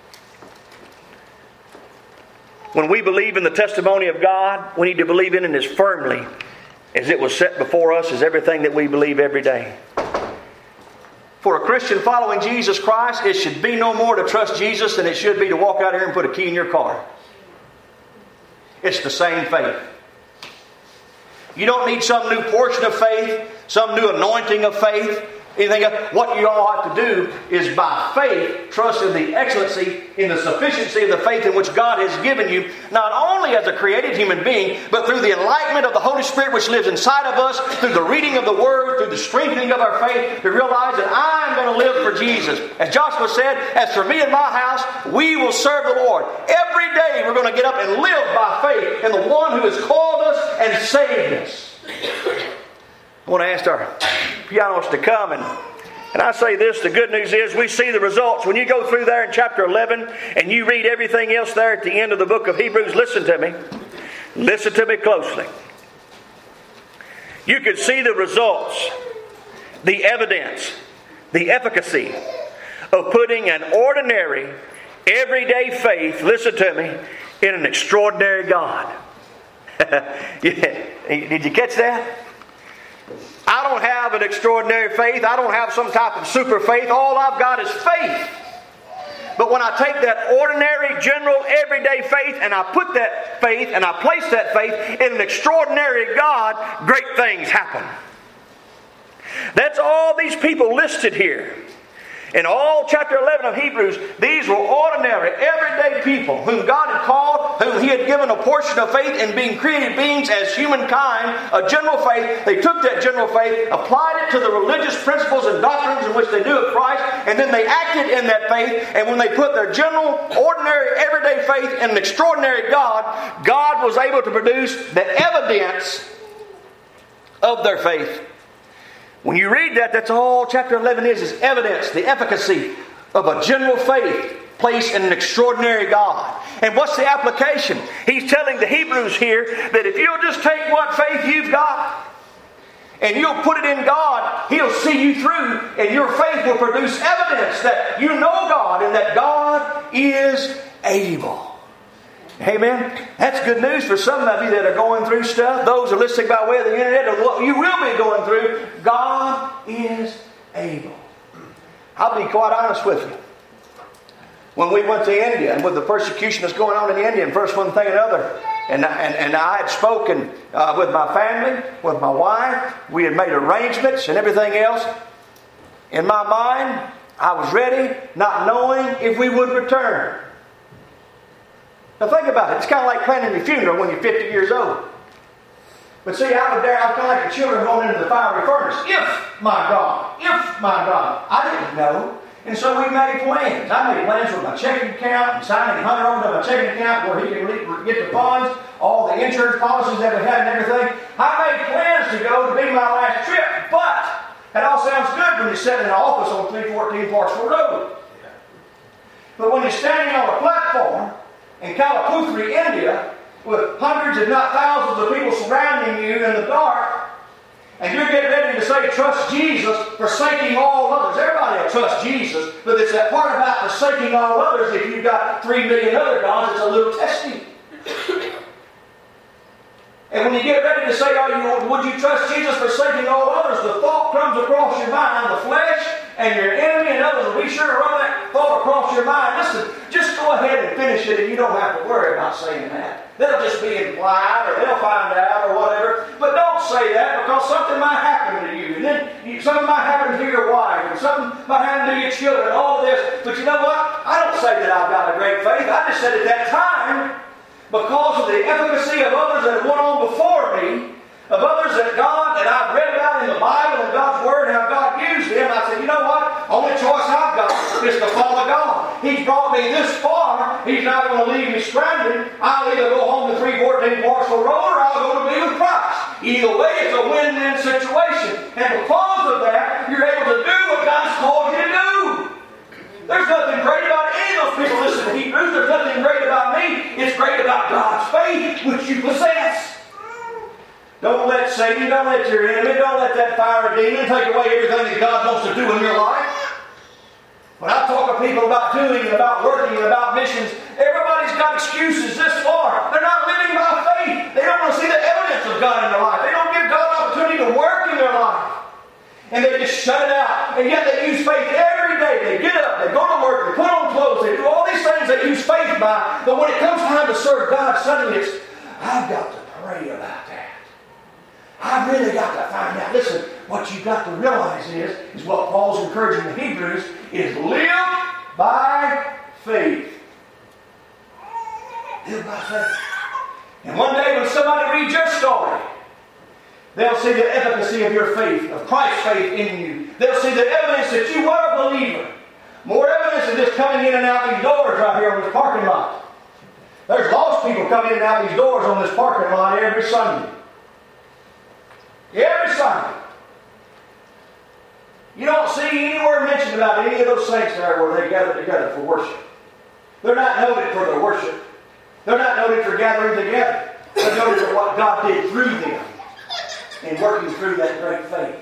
When we believe in the testimony of God, we need to believe in it as firmly as it was set before us as everything that we believe every day. For a Christian following Jesus Christ, it should be no more to trust Jesus than it should be to walk out here and put a key in your car. It's the same faith. You don't need some new portion of faith, some new anointing of faith, anything else. What you all have to do is by faith trust in the excellency, in the sufficiency of the faith in which God has given you, not only as a created human being, but through the enlightenment of the Holy Spirit which lives inside of us, through the reading of the Word, through the strengthening of our faith, to realize that I'm going to live for Jesus. As Joshua said, as for me and my house, we will serve the Lord. Every day we're going to get up and live by faith in the one who has called us and saved us. I want to ask our pianists to come, and, and I say this, the good news is we see the results. When you go through there in chapter eleven and you read everything else there at the end of the book of Hebrews, listen to me. Listen to me closely. You can see the results, the evidence, the efficacy of putting an ordinary, everyday faith, listen to me, in an extraordinary God. Yeah. Did you catch that? I don't have an extraordinary faith. I don't have some type of super faith. All I've got is faith. But when I take that ordinary, general, everyday faith and I put that faith and I place that faith in an extraordinary God, great things happen. That's all these people listed here. In all chapter eleven of Hebrews, these were ordinary, everyday people whom God had called, whom He had given a portion of faith in being created beings as humankind, a general faith. They took that general faith, applied it to the religious principles and doctrines in which they knew of Christ, and then they acted in that faith. And when they put their general, ordinary, everyday faith in an extraordinary God, God was able to produce the evidence of their faith. When you read that, that's all chapter eleven is, is evidence, the efficacy of a general faith placed in an extraordinary God. And what's the application? He's telling the Hebrews here that if you'll just take what faith you've got and you'll put it in God, He'll see you through, and your faith will produce evidence that you know God and that God is able. Amen. That's good news for some of you that are going through stuff. Those who are listening by way of the internet, or what you will be going through. God is able. I'll be quite honest with you. When we went to India, and with the persecution that's going on in India, and first one thing and another, and, and, and I had spoken uh, with my family, with my wife, we had made arrangements and everything else. In my mind, I was ready, not knowing if we would return. Now think about it. It's kind of like planning your funeral when you're fifty years old. But see, I was there, I was kind of like the children going into the fiery furnace. If my God, if my God. I didn't know. And so we made plans. I made plans with my checking account, and signing Hunter over to my checking account where he can get the funds, all the insurance policies that we had and everything. I made plans to go to be my last trip, but that all sounds good when you're sitting in an office on three fourteen Parksville Road. But when you're standing on a platform in Kalaputri, India, with hundreds if not thousands of people surrounding you in the dark, and you're getting ready to say, trust Jesus, forsaking all others. Everybody will trust Jesus, but it's that part about forsaking all others. If you've got three million other gods, it's a little testing. And when you get ready to say, oh, you, would you trust Jesus, forsaking all others, the thought comes across your mind, the flesh and your enemy and others will be sure to run that thought across your mind. Listen, just go ahead and finish it, and you don't have to worry about saying that. They'll just be implied, or they'll find out, or whatever. But don't say that, because something might happen to you. And then you, something might happen to your wife, and something might happen to your children, and all of this. But you know what? I don't say that I've got a great faith. I just said at that time because of the efficacy of others that have went on before me, of others that God, that I've read about in the Bible and God's Word, how God used them. I said, you know what? Only choice I've got is to follow God. He's brought me this far. He's not going to leave me stranded. I'll either go home to three fourteen Parcel Road or I'll go to be with Christ. Either way, it's a win-win situation. And because of that, you're able to do what God's called you to do. There's nothing great about any of those people listening to Hebrews. There's nothing great about me. It's great about God's faith, which you possess. Don't let Satan, don't let your enemy, don't let that fire demon take away everything that God wants to do in your life. When I talk to people about doing and about working and about missions, everybody's got excuses this far. They're not living by faith. They don't want to see the evidence of God in their life. They don't give God an opportunity to work in their life. And they just shut it out. And yet they use faith every day. They get up, they go to work, they put on clothes, they do all these things they use faith by. But when it comes time to serve God, suddenly it's, I've got to pray about that. I've really got to find out. Listen, what you've got to realize is, is what Paul's encouraging the Hebrews, is live by faith. Live by faith. And one day when somebody reads your story, they'll see the efficacy of your faith, of Christ's faith in you. They'll see the evidence that you are a believer. More evidence than just coming in and out these doors right here on this parking lot. There's lost people coming in and out these doors on this parking lot every Sunday. Every Sunday. You don't see anywhere mentioned about any of those saints there where they gather together for worship. They're not noted for their worship. They're not noted for gathering together. They're noted for what God did through them in working through that great faith.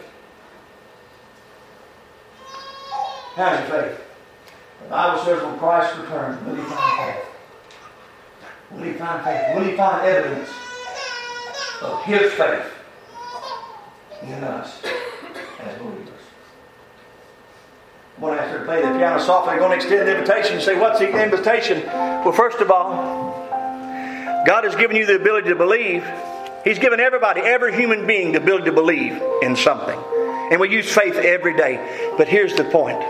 How's your faith? The Bible says when Christ returns, will he find faith? Will he find faith? Will he find evidence of his faith in us as believers? I'm going to ask her to play the piano softly. I'm going to extend the invitation. You say, what's the invitation? Well, first of all, God has given you the ability to believe. He's given everybody, every human being, the ability to believe in something. And we use faith every day. But here's the point.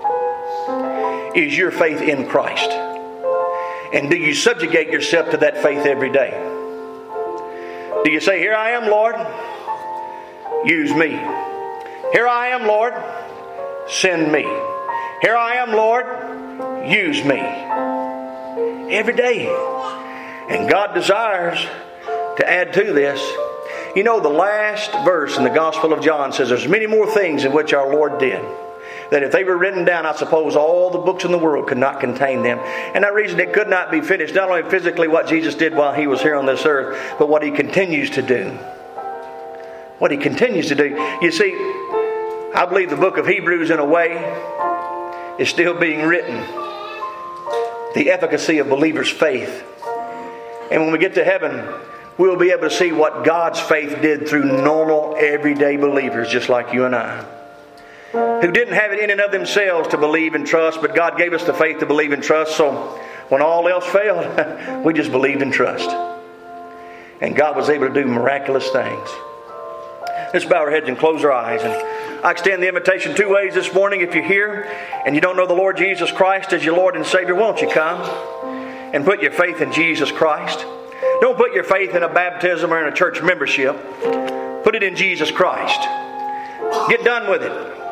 Is your faith in Christ? And do you subjugate yourself to that faith every day? Do you say, here I am, Lord, use me. Here I am, Lord, send me. Here I am, Lord, use me. Every day. And God desires to add to this. You know, the last verse in the Gospel of John says there's many more things in which our Lord did, that if they were written down, I suppose all the books in the world could not contain them. And that reason it could not be finished, not only physically what Jesus did while He was here on this earth, but what He continues to do. What He continues to do. You see, I believe the book of Hebrews in a way is still being written. The efficacy of believers' faith. And when we get to heaven, we'll be able to see what God's faith did through normal, everyday believers just like you and I, who didn't have it in and of themselves to believe and trust, but God gave us the faith to believe and trust. So when all else failed, we just believed and trust. And God was able to do miraculous things. Let's bow our heads and close our eyes. And I extend the invitation two ways this morning. If you're here and you don't know the Lord Jesus Christ as your Lord and Savior, won't you come and put your faith in Jesus Christ? Don't put your faith in a baptism or in a church membership. Put it in Jesus Christ. Get done with it.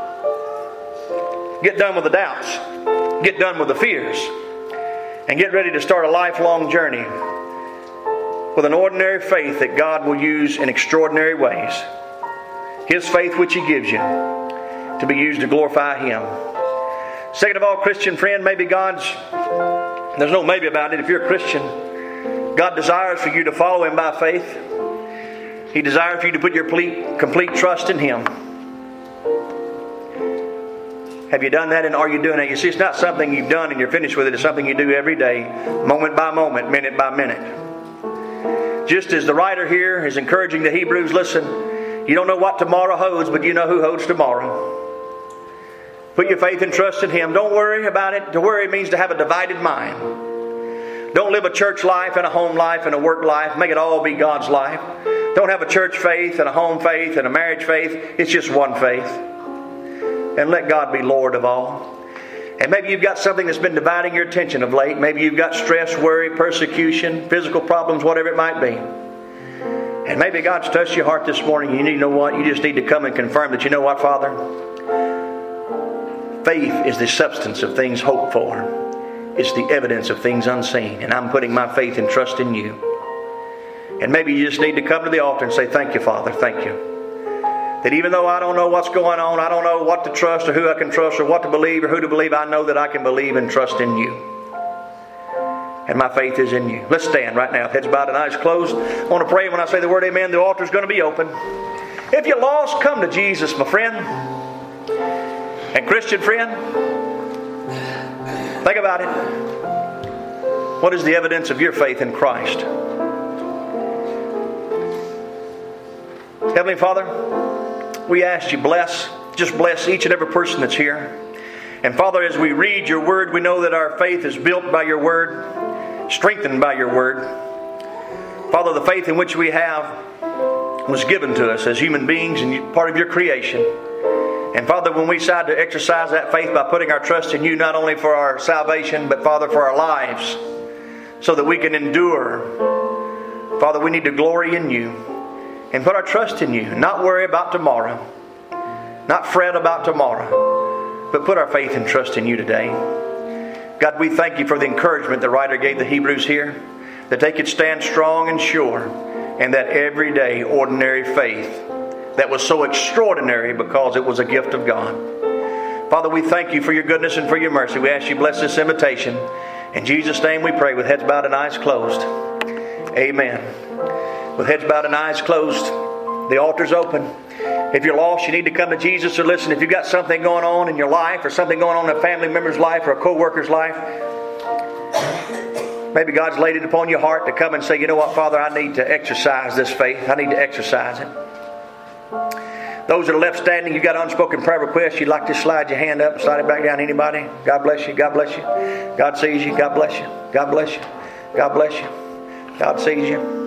Get done with the doubts. Get done with the fears. And get ready to start a lifelong journey with an ordinary faith that God will use in extraordinary ways. His faith which He gives you to be used to glorify Him. Second of all, Christian friend, maybe God's... There's no maybe about it. If you're a Christian, God desires for you to follow Him by faith. He desires for you to put your complete, complete trust in Him. Have you done that, and are you doing it? You see, it's not something you've done and you're finished with it. It's something you do every day, moment by moment, minute by minute. Just as the writer here is encouraging the Hebrews, listen, you don't know what tomorrow holds, but you know who holds tomorrow. Put your faith and trust in Him. Don't worry about it. To worry means to have a divided mind. Don't live a church life and a home life and a work life. Make it all be God's life. Don't have a church faith and a home faith and a marriage faith. It's just one faith. And let God be Lord of all. And maybe you've got something that's been dividing your attention of late. Maybe you've got stress, worry, persecution, physical problems, whatever it might be. And maybe God's touched your heart this morning. You need to know what? You just need to come and confirm that, you know what, Father? Faith is the substance of things hoped for. It's the evidence of things unseen. And I'm putting my faith and trust in you. And maybe you just need to come to the altar and say, thank you, Father, thank you. That even though I don't know what's going on, I don't know what to trust or who I can trust or what to believe or who to believe, I know that I can believe and trust in you. And my faith is in you. Let's stand right now, heads bowed and eyes closed. I want to pray when I say the word amen. The altar's going to be open. If you're lost, come to Jesus, my friend. And Christian friend, think about it. What is the evidence of your faith in Christ? Heavenly Father, we ask you bless, just bless each and every person that's here. And Father, as we read your word, we know that our faith is built by your word, strengthened by your word. Father, the faith in which we have was given to us as human beings and part of your creation. And Father, when we decide to exercise that faith by putting our trust in you, not only for our salvation, but Father, for our lives, so that we can endure. Father, we need to glory in you and put our trust in you. Not worry about tomorrow. Not fret about tomorrow. But put our faith and trust in you today. God, we thank you for the encouragement the writer gave the Hebrews here. That they could stand strong and sure in that everyday ordinary faith that was so extraordinary because it was a gift of God. Father, we thank you for your goodness and for your mercy. We ask you bless this invitation. In Jesus' name we pray with heads bowed and eyes closed. Amen. With heads bowed and eyes closed, the altar's open. If you're lost, you need to come to Jesus. Or listen, if you've got something going on in your life or something going on in a family member's life or a co-worker's life, maybe God's laid it upon your heart to come and say, you know what, Father, I need to exercise this faith. I need to exercise it. Those that are left standing, you've got unspoken prayer requests, you'd like to slide your hand up and slide it back down. Anybody? God bless you. God bless you. God sees you. God bless you. God bless you. God bless you. God sees you.